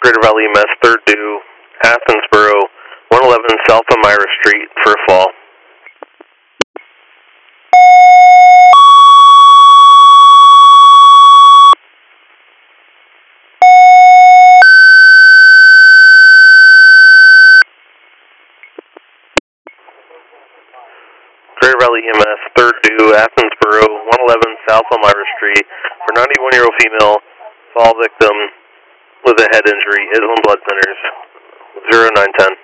Greater Valley EMS, 3rd due, Athensboro, 111 South Elmira Street for a fall. Greater Valley EMS, 3rd due, Athensboro, 111 South Elmira Street for 91-year-old female, fall victim with a head injury, Island Blood Centers, 0910.